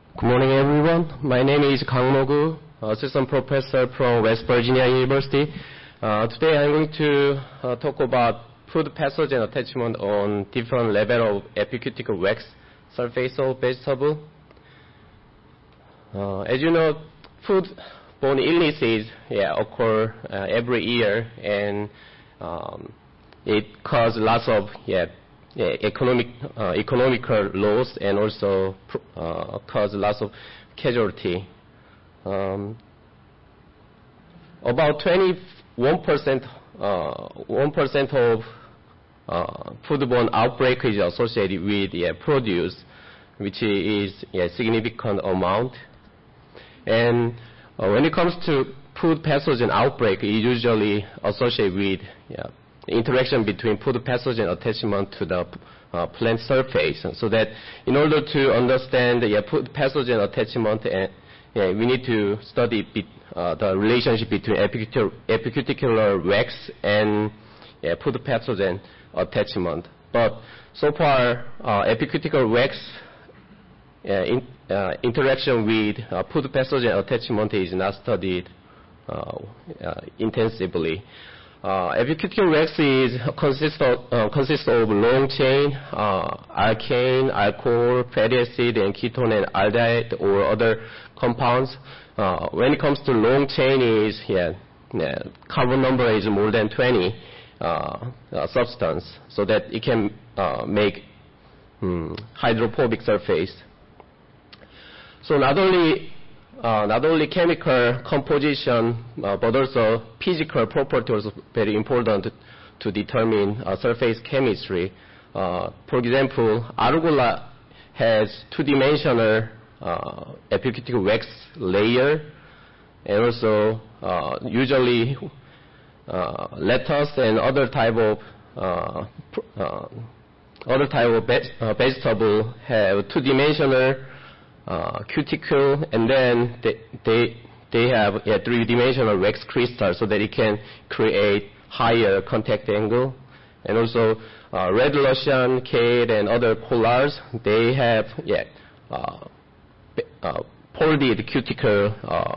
Good morning, everyone. My name is Kang Mo-gu, assistant professor from West Virginia University. Today I'm going to talk about food pathogen attachment on different level of epicutical wax surface of vegetable. As you know, food-borne illnesses occur every year, and it causes lots of economical loss, and also cause lots of casualty. About 21% of foodborne outbreak is associated with produce, which is a significant amount. And when it comes to food pathogen outbreak, it usually associated with interaction between food pathogen attachment to the plant surface. So that in order to understand the food pathogen attachment, we need to study the relationship between epicuticular wax and food pathogen attachment. But so far, epicuticular wax interaction with food pathogen attachment is not studied intensively. Epicuticular wax consists of long chain alkane, alcohol, fatty acid, and ketone and aldehyde or other compounds. When it comes to long chain, carbon number is more than 20 substance, so that it can make hydrophobic surface. So not only chemical composition, but also physical property was very important to determine surface chemistry. For example, arugula has two-dimensional epicutical wax layer, and also usually lettuce and other type of vegetable have two-dimensional cuticle, and then they have a three-dimensional wax crystal, so that it can create higher contact angle. And also red Russian, kale, and other collars, they have folded cuticle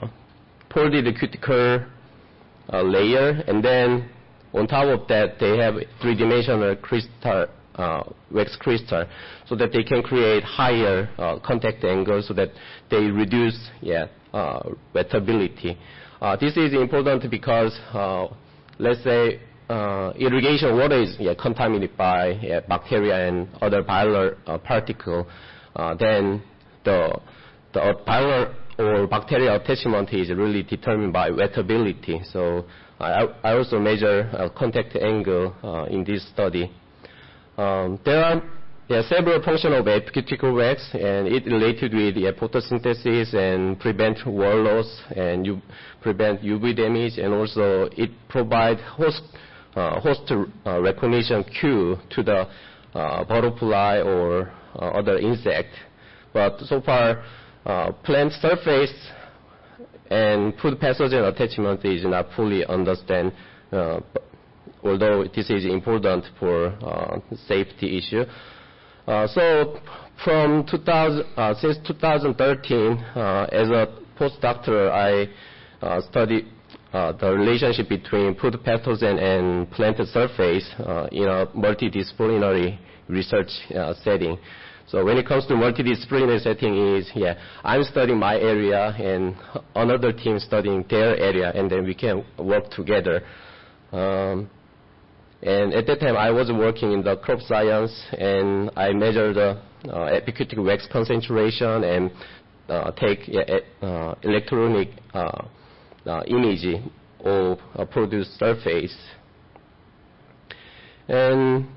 layer, and then on top of that they have three-dimensional crystal, wax crystal, so that they can create higher contact angle, so that they reduce wettability. This is important because let's say irrigation water is contaminated by bacteria and other viral particle, then the viral or bacterial attachment is really determined by wettability. So I also measure contact angle in this study. There are several functions of epicutical wax, and it related with photosynthesis and prevent wall loss, and you prevent UV damage, and also it provides host recognition cue to the butterfly or other insect. But so far, plant surface and food pathogen attachment is not fully understood, although this is important for safety issue. So from since 2013, as a postdoctoral, I studied the relationship between food pathogen and plant surface in a multidisciplinary research setting. So when it comes to multidisciplinary setting I'm studying my area and another team studying their area, and then we can work together. And at that time, I was working in the crop science, and I measured the epicutical wax concentration and take electronic image of a produced surface. And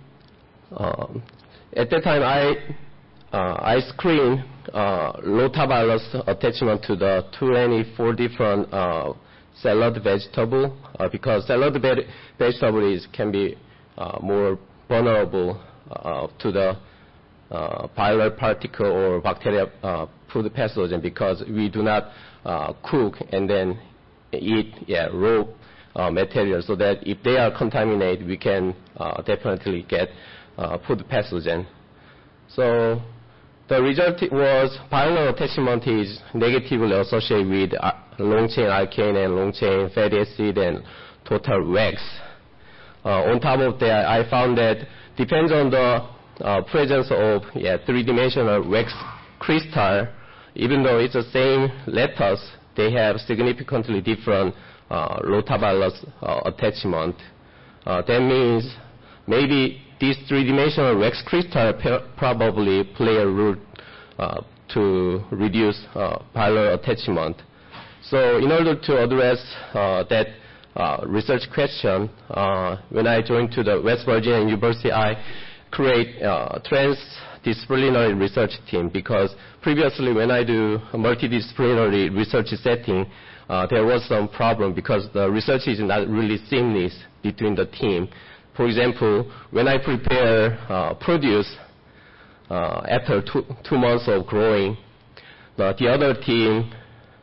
at that time, I screened rotavirus attachment to the 24 different salad vegetable, because salad vegetables can be more vulnerable to the viral particle or bacteria food pathogen, because we do not cook and then eat raw material, so that if they are contaminated, we can definitely get food pathogen. So The result was viral attachment is negatively associated with long-chain alkane and long-chain fatty acid and total wax. On top of that, I found that depends on the presence of three-dimensional wax crystal. Even though it's the same lattice, they have significantly different rotavirus attachment. That means maybe this three-dimensional wax crystal probably play a role to reduce viral attachment. So in order to address that research question, when I joined to the West Virginia University, I create a transdisciplinary research team, because previously when I do a multidisciplinary research setting, there was some problem because the research is not really seamless between the team. For example, when I prepare produce after two months of growing, the other team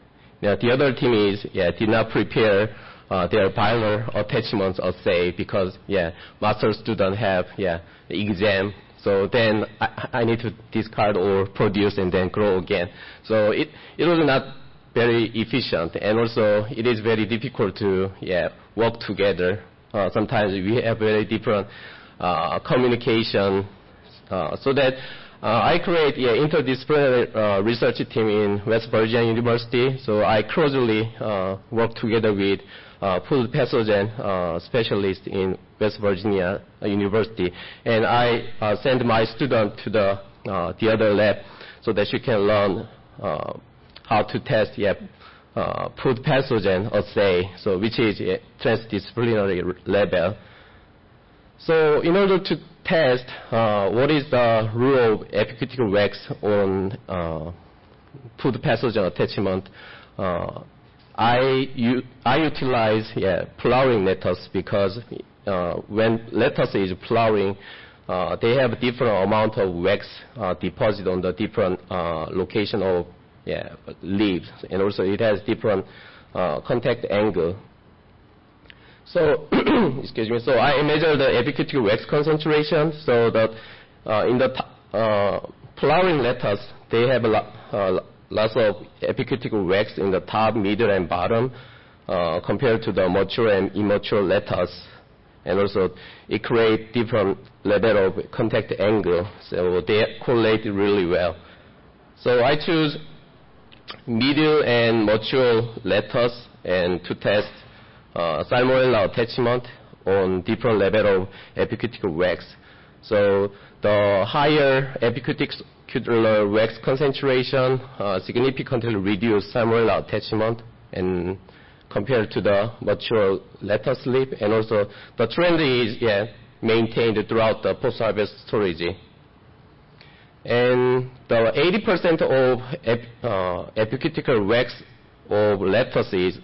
did not prepare their viral attachments assay, because master student have exam. So then I need to discard or produce and then grow again. So it was not very efficient, and also it is very difficult to work together. Sometimes we have very different communication, so that I create interdisciplinary research team in West Virginia University. So I closely work together with food pathogen specialists in West Virginia University, and I send my student to the other lab so that she can learn how to test food pathogen assay, so which is a transdisciplinary level. So in order to test what is the role of epicutical wax on food pathogen attachment, I utilize flowering lettuce, because when lettuce is flowering, they have different amount of wax deposit on the different location of leaves, and also it has different contact angle. So, excuse me. So I measure the epicutical wax concentration. So that in the flowering lettuce, they have lots of epicutical wax in the top, middle, and bottom, compared to the mature and immature lettuce. And also, it creates different level of contact angle, so they correlate really well. So I choose middle and mature lettuce and to test salmonella attachment on different level of epicutical wax. So the higher epicuticular wax concentration significantly reduce salmonella attachment and compared to the mature lettuce leaf, and also the trend is maintained throughout the post-harvest storage. And the 80% of epicutical wax of lettuce is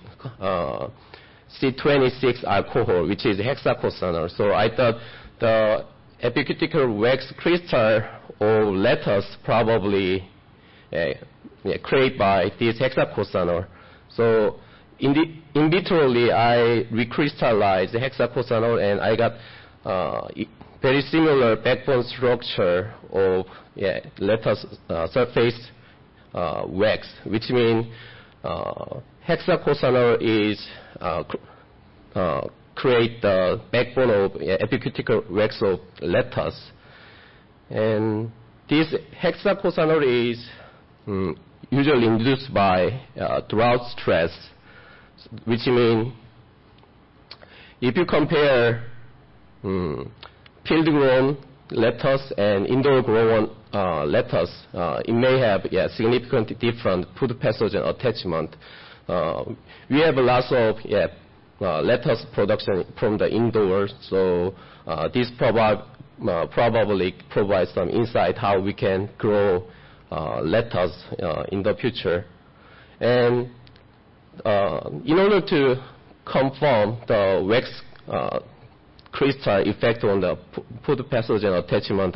C26 alcohol, which is hexaconazole. So I thought the epicutical wax crystal of lettuce probably created by this hexaconazole. So in vitrally, I recrystallized the hexaconazole, and I got very similar backbone structure of lettuce surface wax, which means hexaconazole is create the backbone of epicutical wax of lettuce. And this hexaconazole is usually induced by drought stress, which means if you compare field-grown lettuce and indoor-grown lettuce, it may have significantly different food pathogen attachment. We have lots of lettuce production from the indoors, so this probably provides some insight how we can grow lettuce in the future. And in order to confirm the wax crystal effect on the food pathogen attachment,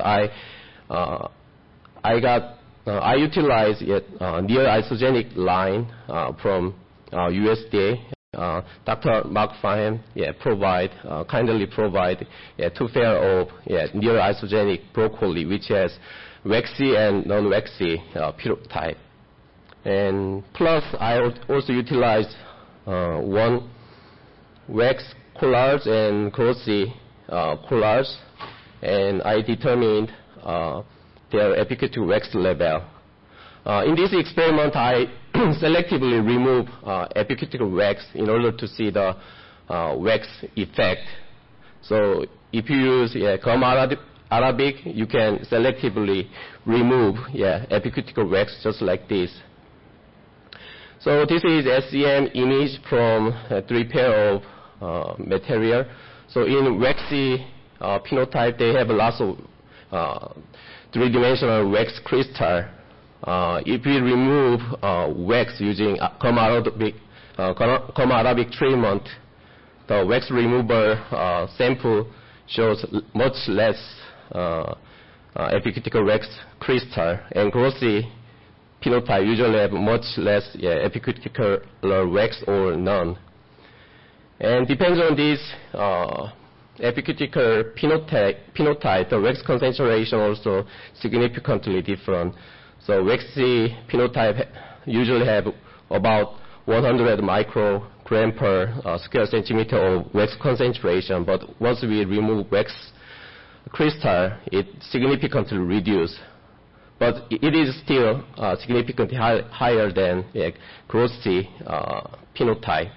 I utilize near isogenic line from USDA Dr. Mark Farham kindly provide 2 pair of near-isogenic broccoli, which has waxy and non-waxy phenotype. And plus, I also utilized 1 wax collage and glossy collage, and I determined their epicutical wax level. In this experiment, I selectively remove epicutical wax in order to see the wax effect. So if you use gum arabic, you can selectively remove epicutical wax just like this. So this is SEM image from 3 pair of material. So in waxy phenotype, they have lots of 3-dimensional wax crystal. If we remove wax using gum arabic treatment, the wax remover sample shows much less epicutical wax crystal, and glossy phenotype usually have much less epicutical wax or none. And depends on this epicutical phenotype, the wax concentration also significantly different. So waxy phenotype usually have about 100 microgram per square centimeter of wax concentration, but once we remove wax crystal, it significantly reduced. But it is still significantly higher than glossy phenotype.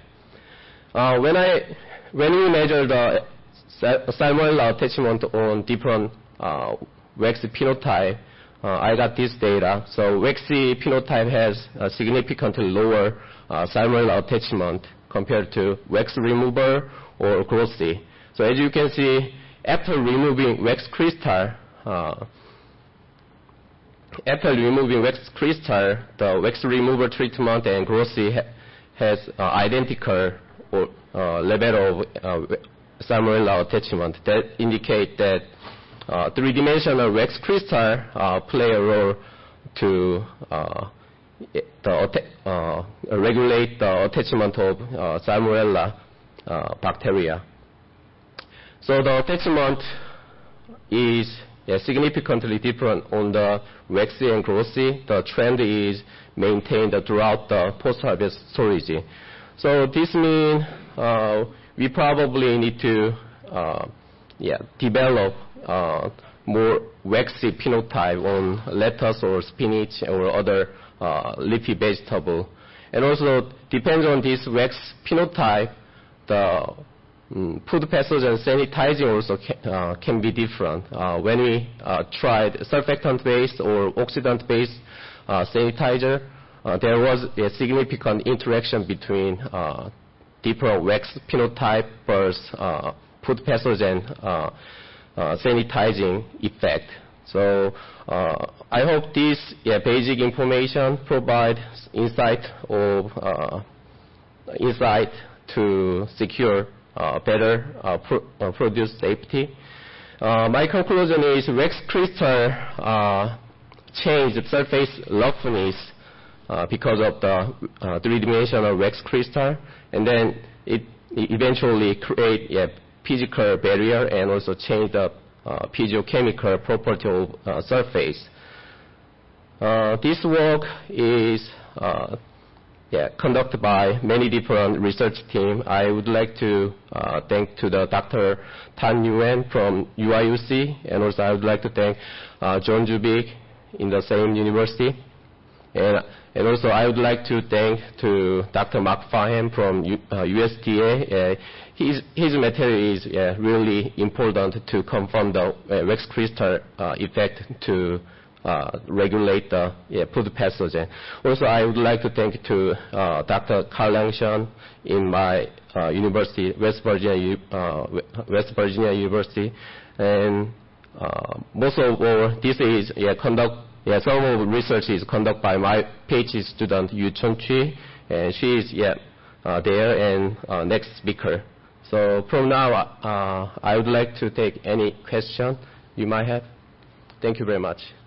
When we measure the salmonella attachment on different waxy phenotype, I got this data. So waxy phenotype has a significantly lower salmonella attachment compared to wax remover or glossy. So as you can see, after removing wax crystal, the wax remover treatment and glossy has identical level of salmonella attachment. That indicate that 3-dimensional wax crystal play a role to regulate the attachment of salmonella bacteria. So the attachment is significantly different on the waxy and glossy. The trend is maintained throughout the post-harvest storage. So this means we probably need to develop more waxy phenotype on lettuce or spinach or other leafy vegetable. And also depends on this wax phenotype, the food pathogen sanitizing also can be different. When we tried surfactant-based or oxidant-based sanitizer, there was a significant interaction between different wax phenotype versus food pathogen sanitizing effect. So I hope this basic information provides insight to secure better produce safety. My conclusion is wax crystal change the surface roughness because of the 3-dimensional wax crystal, and then it eventually create a physical barrier and also change the physiochemical property of surface. This work is conducted by many different research teams. I would like to thank to the Dr. Tan Nguyen from UIUC, and also I would like to thank John Zubik in the same university. And also I would like to thank to Dr. Mark Farham from USDA. His material is really important to confirm the wax crystal effect to regulate the food pathogen. Also, I would like to thank to Dr. Carl Langshan in my university, West Virginia University, and most of all, this is some of research is conducted by my PhD student Yu Chun-Chi, and she is there and next speaker. So from now, I would like to take any question you might have. Thank you very much.